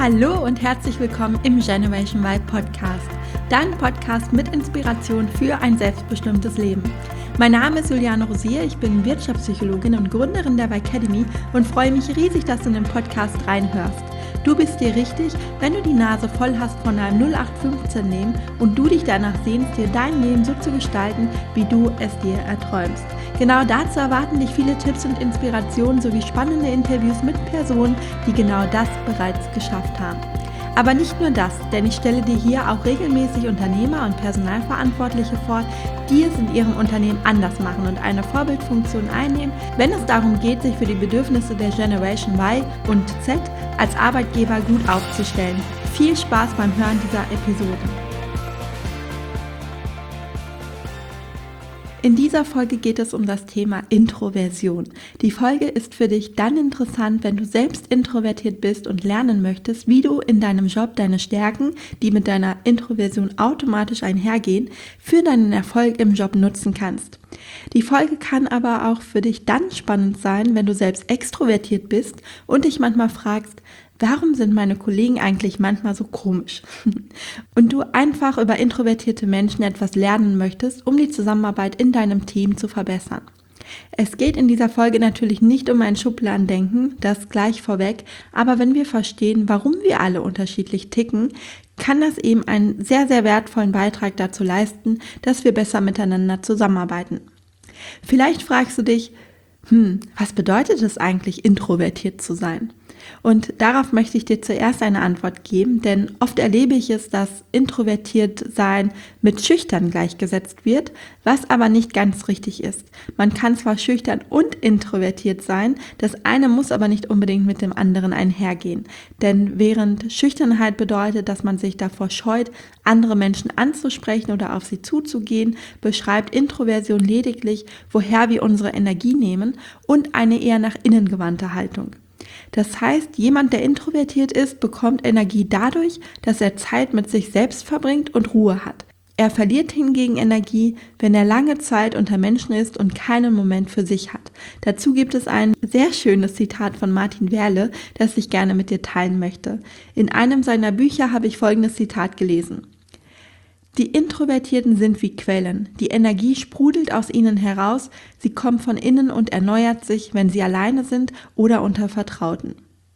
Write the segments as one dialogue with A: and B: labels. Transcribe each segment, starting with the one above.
A: Hallo und herzlich willkommen im Generation Y Podcast, dein Podcast mit Inspiration für ein selbstbestimmtes Leben. Mein Name ist Juliane Rosier, ich bin Wirtschaftspsychologin und Gründerin der Y-Academy und freue mich riesig, dass du in den Podcast reinhörst. Du bist dir richtig, wenn du die Nase voll hast von einem 0815-Leben und du dich danach sehnst, dir dein Leben so zu gestalten, wie du es dir erträumst. Genau dazu erwarten dich viele Tipps und Inspirationen sowie spannende Interviews mit Personen, die genau das bereits geschafft haben. Aber nicht nur das, denn ich stelle dir hier auch regelmäßig Unternehmer und Personalverantwortliche vor, die es in ihrem Unternehmen anders machen und eine Vorbildfunktion einnehmen, wenn es darum geht, sich für die Bedürfnisse der Generation Y und Z als Arbeitgeber gut aufzustellen. Viel Spaß beim Hören dieser Episoden. In dieser Folge geht es um das Thema Introversion. Die Folge ist für dich dann interessant, wenn du selbst introvertiert bist und lernen möchtest, wie du in deinem Job deine Stärken, die mit deiner Introversion automatisch einhergehen, für deinen Erfolg im Job nutzen kannst. Die Folge kann aber auch für dich dann spannend sein, wenn du selbst extrovertiert bist und dich manchmal fragst, warum sind meine Kollegen eigentlich manchmal so komisch? Und du einfach über introvertierte Menschen etwas lernen möchtest, um die Zusammenarbeit in deinem Team zu verbessern. Es geht in dieser Folge natürlich nicht um ein Schubladendenken, das gleich vorweg, aber wenn wir verstehen, warum wir alle unterschiedlich ticken, kann das eben einen sehr, sehr wertvollen Beitrag dazu leisten, dass wir besser miteinander zusammenarbeiten. Vielleicht fragst du dich, was bedeutet es eigentlich, introvertiert zu sein? Und darauf möchte ich dir zuerst eine Antwort geben, denn oft erlebe ich es, dass introvertiert sein mit schüchtern gleichgesetzt wird, was aber nicht ganz richtig ist. Man kann zwar schüchtern und introvertiert sein, das eine muss aber nicht unbedingt mit dem anderen einhergehen. Denn während Schüchternheit bedeutet, dass man sich davor scheut, andere Menschen anzusprechen oder auf sie zuzugehen, beschreibt Introversion lediglich, woher wir unsere Energie nehmen und eine eher nach innen gewandte Haltung. Das heißt, jemand, der introvertiert ist, bekommt Energie dadurch, dass er Zeit mit sich selbst verbringt und Ruhe hat. Er verliert hingegen Energie, wenn er lange Zeit unter Menschen ist und keinen Moment für sich hat. Dazu gibt es ein sehr schönes Zitat von Martin Werle, das ich gerne mit dir teilen möchte. In einem seiner Bücher habe ich folgendes Zitat gelesen. Die Introvertierten sind wie Quellen. Die Energie sprudelt aus ihnen heraus, sie kommt von innen und erneuert sich, wenn sie alleine sind oder unter Vertrauten.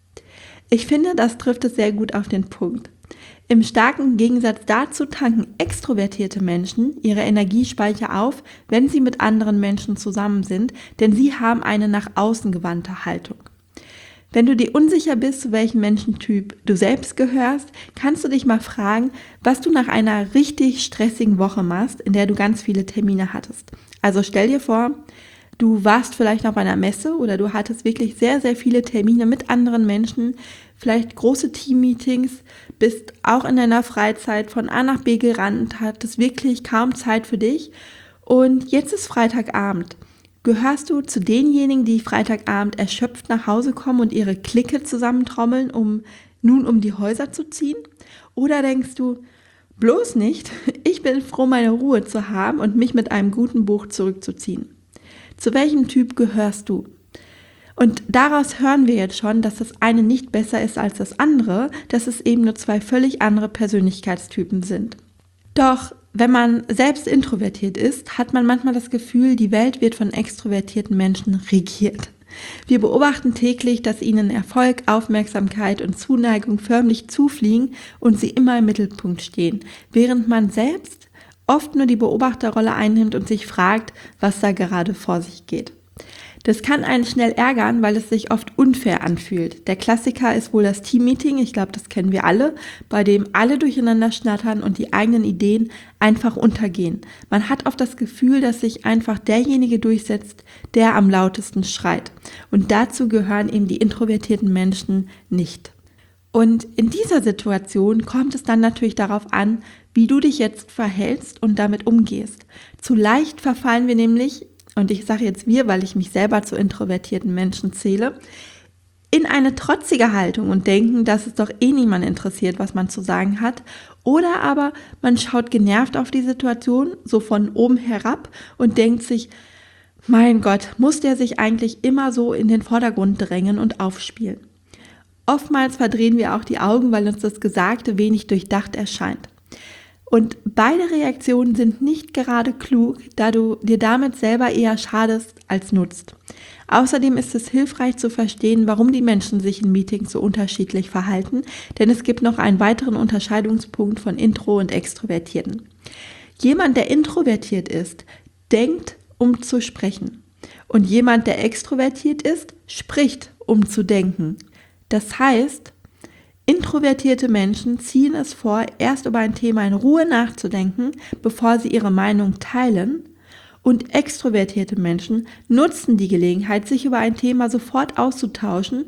A: Ich finde, das trifft es sehr gut auf den Punkt. Im starken Gegensatz dazu tanken extrovertierte Menschen ihre Energiespeicher auf, wenn sie mit anderen Menschen zusammen sind, denn sie haben eine nach außen gewandte Haltung. Wenn du dir unsicher bist, zu welchem Menschentyp du selbst gehörst, kannst du dich mal fragen, was du nach einer richtig stressigen Woche machst, in der du ganz viele Termine hattest. Also stell dir vor, du warst vielleicht auf einer Messe oder du hattest wirklich sehr, sehr viele Termine mit anderen Menschen, vielleicht große Teammeetings, bist auch in deiner Freizeit von A nach B gerannt, hattest wirklich kaum Zeit für dich und jetzt ist Freitagabend. Gehörst du zu denjenigen, die Freitagabend erschöpft nach Hause kommen und ihre Clique zusammentrommeln, um die Häuser zu ziehen? Oder denkst du, bloß nicht, ich bin froh, meine Ruhe zu haben und mich mit einem guten Buch zurückzuziehen? Zu welchem Typ gehörst du? Und daraus hören wir jetzt schon, dass das eine nicht besser ist als das andere, dass es eben nur zwei völlig andere Persönlichkeitstypen sind. Doch wenn man selbst introvertiert ist, hat man manchmal das Gefühl, die Welt wird von extrovertierten Menschen regiert. Wir beobachten täglich, dass ihnen Erfolg, Aufmerksamkeit und Zuneigung förmlich zufliegen und sie immer im Mittelpunkt stehen, während man selbst oft nur die Beobachterrolle einnimmt und sich fragt, was da gerade vor sich geht. Das kann einen schnell ärgern, weil es sich oft unfair anfühlt. Der Klassiker ist wohl das Teammeeting, ich glaube, das kennen wir alle, bei dem alle durcheinander schnattern und die eigenen Ideen einfach untergehen. Man hat oft das Gefühl, dass sich einfach derjenige durchsetzt, der am lautesten schreit. Und dazu gehören eben die introvertierten Menschen nicht. Und in dieser Situation kommt es dann natürlich darauf an, wie du dich jetzt verhältst und damit umgehst. Zu leicht verfallen wir nämlich, und ich sage jetzt wir, weil ich mich selber zu introvertierten Menschen zähle, in eine trotzige Haltung und denken, dass es doch eh niemand interessiert, was man zu sagen hat. Oder aber man schaut genervt auf die Situation, so von oben herab und denkt sich, mein Gott, muss der sich eigentlich immer so in den Vordergrund drängen und aufspielen? oftmals verdrehen wir auch die Augen, weil uns das Gesagte wenig durchdacht erscheint. Und beide Reaktionen sind nicht gerade klug, da du dir damit selber eher schadest als nutzt. Außerdem ist es hilfreich zu verstehen, warum die Menschen sich in Meetings so unterschiedlich verhalten, denn es gibt noch einen weiteren Unterscheidungspunkt von Intro- und Extrovertierten. Jemand, der introvertiert ist, denkt, um zu sprechen. Und jemand, der extrovertiert ist, spricht, um zu denken. Das heißt, introvertierte Menschen ziehen es vor, erst über ein Thema in Ruhe nachzudenken, bevor sie ihre Meinung teilen. Und extrovertierte Menschen nutzen die Gelegenheit, sich über ein Thema sofort auszutauschen,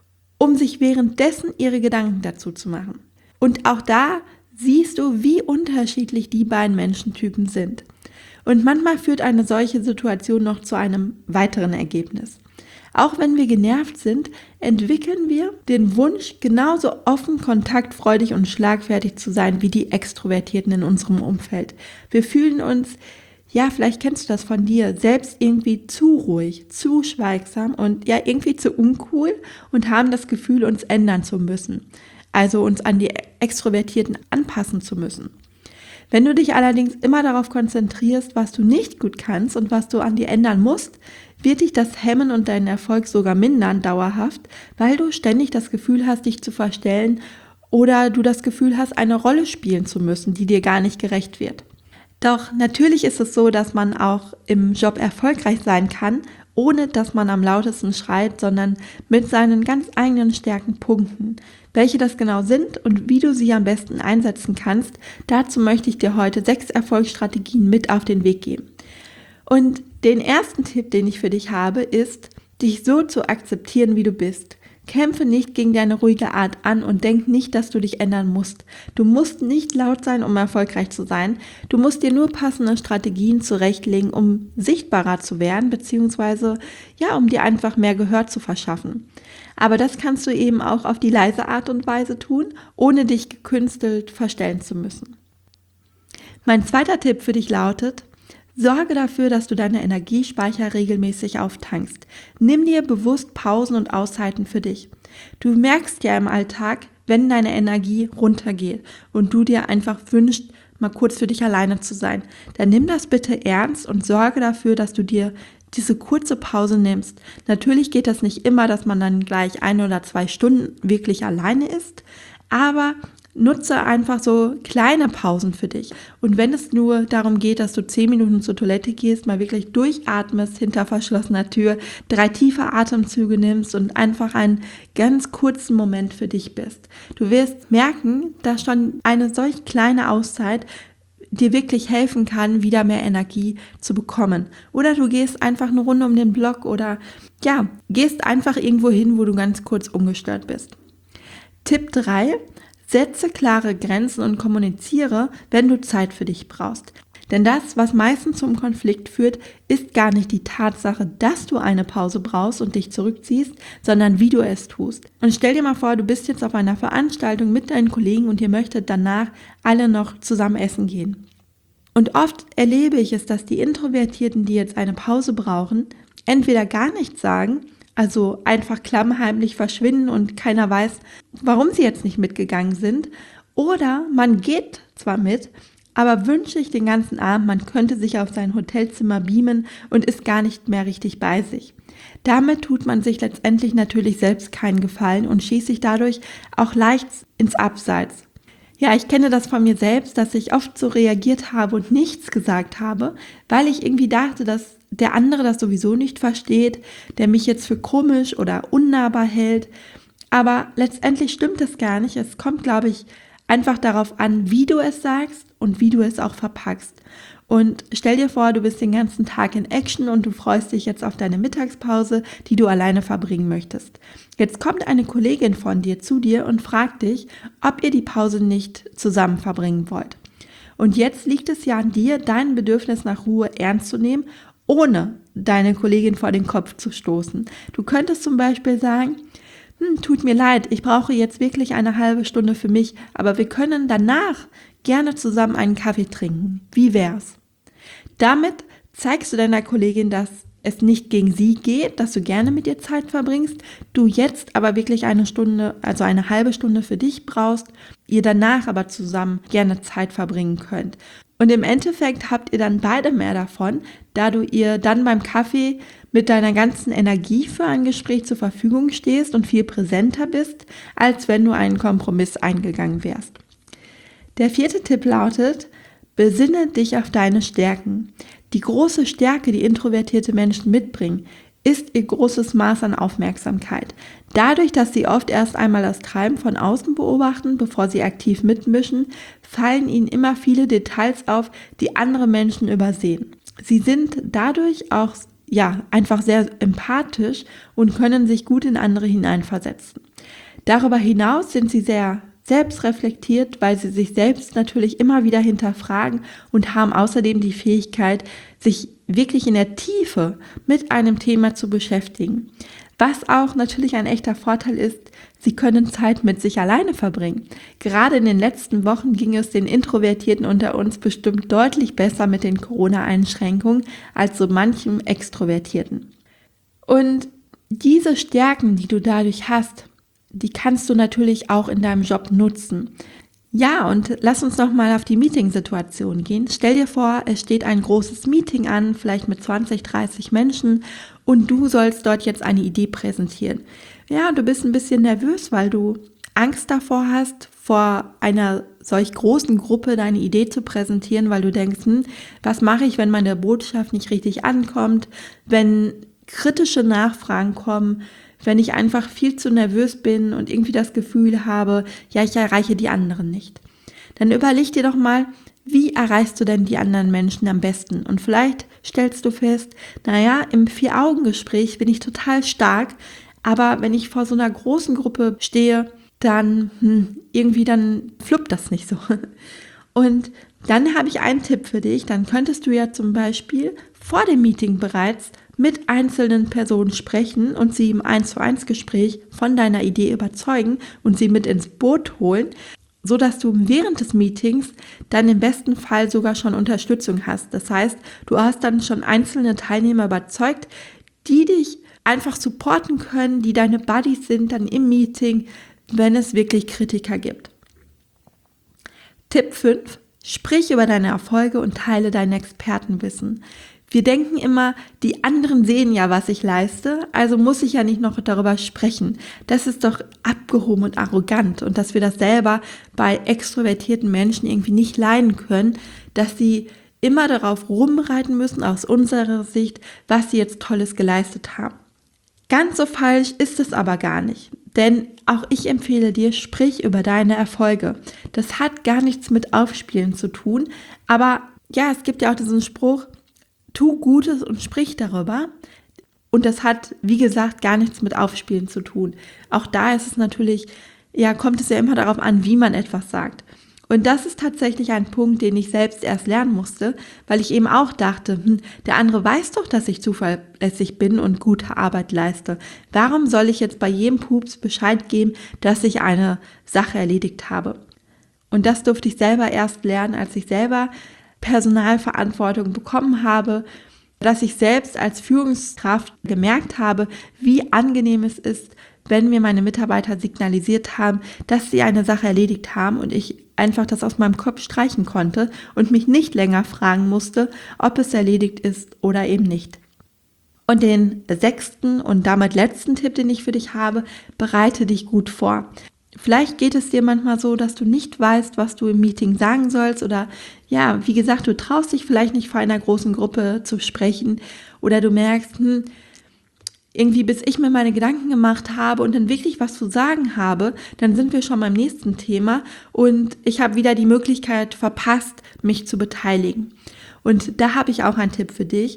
A: um sich währenddessen ihre Gedanken dazu zu machen. Und auch da siehst du, wie unterschiedlich die beiden Menschentypen sind. Und manchmal führt eine solche Situation noch zu einem weiteren Ergebnis. Auch wenn wir genervt sind, entwickeln wir den Wunsch, genauso offen, kontaktfreudig und schlagfertig zu sein wie die Extrovertierten in unserem Umfeld. Wir fühlen uns, ja, vielleicht kennst du das von dir, selbst irgendwie zu ruhig, zu schweigsam und ja, irgendwie zu uncool und haben das Gefühl, uns ändern zu müssen. Also uns an die Extrovertierten anpassen zu müssen. Wenn du dich allerdings immer darauf konzentrierst, was du nicht gut kannst und was du an dir ändern musst, wird dich das hemmen und deinen Erfolg sogar mindern dauerhaft, weil du ständig das Gefühl hast, dich zu verstellen oder du das Gefühl hast, eine Rolle spielen zu müssen, die dir gar nicht gerecht wird. Doch natürlich ist es so, dass man auch im Job erfolgreich sein kann, ohne dass man am lautesten schreit, sondern mit seinen ganz eigenen Stärken punkten. Welche das genau sind und wie du sie am besten einsetzen kannst, dazu möchte ich dir heute 6 Erfolgsstrategien mit auf den Weg geben. Und den ersten Tipp, den ich für dich habe, ist, dich so zu akzeptieren, wie du bist. Kämpfe nicht gegen deine ruhige Art an und denk nicht, dass du dich ändern musst. Du musst nicht laut sein, um erfolgreich zu sein. Du musst dir nur passende Strategien zurechtlegen, um sichtbarer zu werden, beziehungsweise ja, um dir einfach mehr Gehör zu verschaffen. Aber das kannst du eben auch auf die leise Art und Weise tun, ohne dich gekünstelt verstellen zu müssen. Mein zweiter Tipp für dich lautet: Sorge dafür, dass du deine Energiespeicher regelmäßig auftankst. Nimm dir bewusst Pausen und Auszeiten für dich. Du merkst ja im Alltag, wenn deine Energie runtergeht und du dir einfach wünschst, mal kurz für dich alleine zu sein. Dann nimm das bitte ernst und sorge dafür, dass du dir diese kurze Pause nimmst. Natürlich geht das nicht immer, dass man dann gleich 1 oder 2 Stunden wirklich alleine ist, aber nutze einfach so kleine Pausen für dich. Und wenn es nur darum geht, dass du 10 Minuten zur Toilette gehst, mal wirklich durchatmest hinter verschlossener Tür, 3 tiefe Atemzüge nimmst und einfach einen ganz kurzen Moment für dich bist. Du wirst merken, dass schon eine solch kleine Auszeit dir wirklich helfen kann, wieder mehr Energie zu bekommen. Oder du gehst einfach eine Runde um den Block oder ja, gehst einfach irgendwo hin, wo du ganz kurz ungestört bist. Tipp 3: Setze klare Grenzen und kommuniziere, wenn du Zeit für dich brauchst. Denn das, was meistens zum Konflikt führt, ist gar nicht die Tatsache, dass du eine Pause brauchst und dich zurückziehst, sondern wie du es tust. Und stell dir mal vor, du bist jetzt auf einer Veranstaltung mit deinen Kollegen und ihr möchtet danach alle noch zusammen essen gehen. Und oft erlebe ich es, dass die Introvertierten, die jetzt eine Pause brauchen, entweder gar nichts sagen, also einfach klammheimlich verschwinden und keiner weiß, warum sie jetzt nicht mitgegangen sind. Oder man geht zwar mit, aber wünscht sich den ganzen Abend, man könnte sich auf sein Hotelzimmer beamen und ist gar nicht mehr richtig bei sich. Damit tut man sich letztendlich natürlich selbst keinen Gefallen und schießt sich dadurch auch leicht ins Abseits. Ja, ich kenne das von mir selbst, dass ich oft so reagiert habe und nichts gesagt habe, weil ich irgendwie dachte, dass der andere das sowieso nicht versteht, der mich jetzt für komisch oder unnahbar hält. Aber letztendlich stimmt es gar nicht. Es kommt, glaube ich, einfach darauf an, wie du es sagst und wie du es auch verpackst. Und stell dir vor, du bist den ganzen Tag in Action und du freust dich jetzt auf deine Mittagspause, die du alleine verbringen möchtest. Jetzt kommt eine Kollegin von dir zu dir und fragt dich, ob ihr die Pause nicht zusammen verbringen wollt. Und jetzt liegt es ja an dir, dein Bedürfnis nach Ruhe ernst zu nehmen, ohne deine Kollegin vor den Kopf zu stoßen. Du könntest zum Beispiel sagen: Tut mir leid, ich brauche jetzt wirklich eine halbe Stunde für mich, aber wir können danach gerne zusammen einen Kaffee trinken. Wie wär's? Damit zeigst du deiner Kollegin, dass es nicht gegen sie geht, dass du gerne mit ihr Zeit verbringst, du jetzt aber wirklich eine Stunde, also eine halbe Stunde für dich brauchst, ihr danach aber zusammen gerne Zeit verbringen könnt. Und im Endeffekt habt ihr dann beide mehr davon, da du ihr dann beim Kaffee mit deiner ganzen Energie für ein Gespräch zur Verfügung stehst und viel präsenter bist, als wenn du einen Kompromiss eingegangen wärst. Der 4. Tipp lautet: Besinne dich auf deine Stärken. Die große Stärke, die introvertierte Menschen mitbringen, ist ihr großes Maß an Aufmerksamkeit. Dadurch, dass sie oft erst einmal das Treiben von außen beobachten, bevor sie aktiv mitmischen, fallen ihnen immer viele Details auf, die andere Menschen übersehen. Sie sind dadurch auch einfach sehr empathisch und können sich gut in andere hineinversetzen. Darüber hinaus sind sie sehr selbstreflektiert, weil sie sich selbst natürlich immer wieder hinterfragen und haben außerdem die Fähigkeit, sich wirklich in der Tiefe mit einem Thema zu beschäftigen. Was auch natürlich ein echter Vorteil ist, sie können Zeit mit sich alleine verbringen. Gerade in den letzten Wochen ging es den Introvertierten unter uns bestimmt deutlich besser mit den Corona-Einschränkungen als so manchem Extrovertierten. Und diese Stärken, die du dadurch hast, die kannst du natürlich auch in deinem Job nutzen. Ja, und lass uns nochmal auf die Meetingsituation gehen. Stell dir vor, es steht ein großes Meeting an, vielleicht mit 20, 30 Menschen und du sollst dort jetzt eine Idee präsentieren. Ja, du bist ein bisschen nervös, weil du Angst davor hast, vor einer solch großen Gruppe deine Idee zu präsentieren, weil du denkst, was mache ich, wenn meine Botschaft nicht richtig ankommt, wenn kritische Nachfragen kommen, wenn ich einfach viel zu nervös bin und irgendwie das Gefühl habe, ja, ich erreiche die anderen nicht. Dann überleg dir doch mal, wie erreichst du denn die anderen Menschen am besten? Und vielleicht stellst du fest, im 4-Augen-Gespräch bin ich total stark, aber wenn ich vor so einer großen Gruppe stehe, dann dann fluppt das nicht so. Und dann habe ich einen Tipp für dich, dann könntest du ja zum Beispiel vor dem Meeting bereits mit einzelnen Personen sprechen und sie im 1:1 Gespräch von deiner Idee überzeugen und sie mit ins Boot holen, so dass du während des Meetings dann im besten Fall sogar schon Unterstützung hast. Das heißt, du hast dann schon einzelne Teilnehmer überzeugt, die dich einfach supporten können, die deine Buddies sind dann im Meeting, wenn es wirklich Kritiker gibt. Tipp 5: Sprich über deine Erfolge und teile dein Expertenwissen. Wir denken immer, die anderen sehen ja, was ich leiste, also muss ich ja nicht noch darüber sprechen. Das ist doch abgehoben und arrogant und dass wir das selber bei extrovertierten Menschen irgendwie nicht leiden können, dass sie immer darauf rumreiten müssen, aus unserer Sicht, was sie jetzt Tolles geleistet haben. Ganz so falsch ist es aber gar nicht, denn auch ich empfehle dir, sprich über deine Erfolge. Das hat gar nichts mit Aufspielen zu tun, aber ja, es gibt ja auch diesen Spruch, tu Gutes und sprich darüber. Und das hat, wie gesagt, gar nichts mit Aufspielen zu tun. Auch da ist es natürlich, kommt es ja immer darauf an, wie man etwas sagt. Und das ist tatsächlich ein Punkt, den ich selbst erst lernen musste, weil ich eben auch dachte, der andere weiß doch, dass ich zuverlässig bin und gute Arbeit leiste. Warum soll ich jetzt bei jedem Pups Bescheid geben, dass ich eine Sache erledigt habe? Und das durfte ich selber erst lernen, als ich selber Personalverantwortung bekommen habe, dass ich selbst als Führungskraft gemerkt habe, wie angenehm es ist, wenn mir meine Mitarbeiter signalisiert haben, dass sie eine Sache erledigt haben und ich einfach das aus meinem Kopf streichen konnte und mich nicht länger fragen musste, ob es erledigt ist oder eben nicht. Und den 6. und damit letzten Tipp, den ich für dich habe: Bereite dich gut vor. Vielleicht geht es dir manchmal so, dass du nicht weißt, was du im Meeting sagen sollst oder wie gesagt, du traust dich vielleicht nicht vor einer großen Gruppe zu sprechen oder du merkst, irgendwie bis ich mir meine Gedanken gemacht habe und dann wirklich was zu sagen habe, dann sind wir schon beim nächsten Thema und ich habe wieder die Möglichkeit verpasst, mich zu beteiligen. Und da habe ich auch einen Tipp für dich.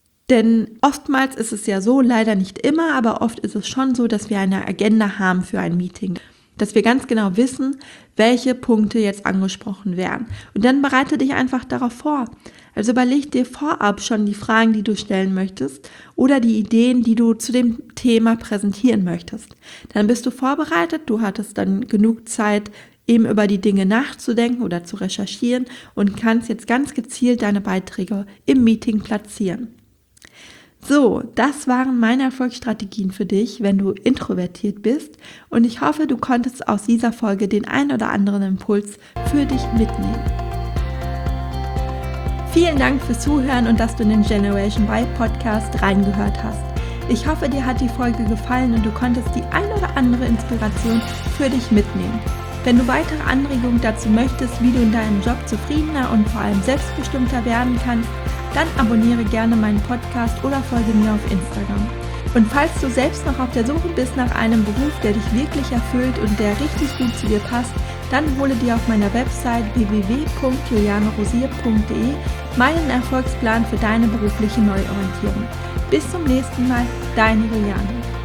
A: Denn oftmals ist es ja so, leider nicht immer, aber oft ist es schon so, dass wir eine Agenda haben für ein Meeting. Dass wir ganz genau wissen, welche Punkte jetzt angesprochen werden. Und dann bereite dich einfach darauf vor. Also überleg dir vorab schon die Fragen, die du stellen möchtest oder die Ideen, die du zu dem Thema präsentieren möchtest. Dann bist du vorbereitet, du hattest dann genug Zeit, eben über die Dinge nachzudenken oder zu recherchieren und kannst jetzt ganz gezielt deine Beiträge im Meeting platzieren. So, das waren meine Erfolgsstrategien für dich, wenn du introvertiert bist, und ich hoffe, du konntest aus dieser Folge den ein oder anderen Impuls für dich mitnehmen. Vielen Dank fürs Zuhören und dass du in den Generation Y Podcast reingehört hast. Ich hoffe, dir hat die Folge gefallen und du konntest die ein oder andere Inspiration für dich mitnehmen. Wenn du weitere Anregungen dazu möchtest, wie du in deinem Job zufriedener und vor allem selbstbestimmter werden kannst, dann abonniere gerne meinen Podcast oder folge mir auf Instagram. Und falls du selbst noch auf der Suche bist nach einem Beruf, der dich wirklich erfüllt und der richtig gut zu dir passt, dann hole dir auf meiner Website www.julianerosier.de meinen Erfolgsplan für deine berufliche Neuorientierung. Bis zum nächsten Mal, deine Juliane.